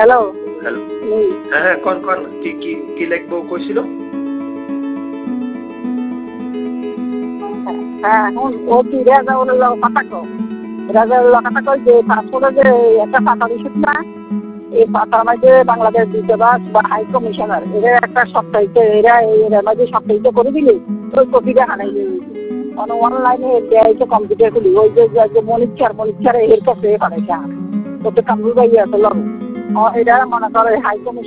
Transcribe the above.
Hello. Hello. হ্যাঁ হ্যাঁ, কন কন কি কি কি লিখবো কইছিল? হ্যাঁ, এখন ও কি রেজাউলের কথা কও। রেজাউলের কথা কই যে পাসপোর্টের যে একটা পাতা দিছিস না, এই পাতার মাঝে বাংলাদেশ দূতাবাস বা হাই কমিশনার এরা একটা সপ্তাহিত এর মাঝে সপ্তাহিত করে দিলি ওই কপিটা হারাই যাবে। অনলাইনে দেয় কম্পিউটার খুলি ওই যে মনিচ্ছার এর কাছে পাঠাইছে। তো কামরুল ভাই আছে লব এটা মনে করে হাই কমিশন